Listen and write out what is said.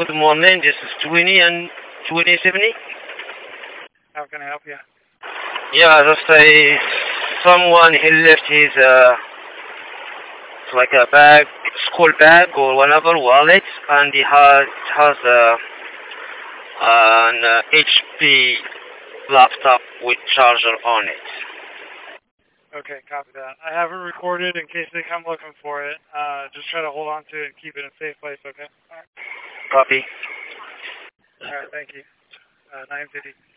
Good morning. This is 20 and 2070. How can I help you? Yeah, just someone he left his like a bag, school bag or whatever wallet, and he has an HP laptop with charger on it. Okay, copy that. I have it recorded in case they come looking for it. Just try to hold on to it and keep it in a safe place, okay? Copy. Alright, thank you. 950.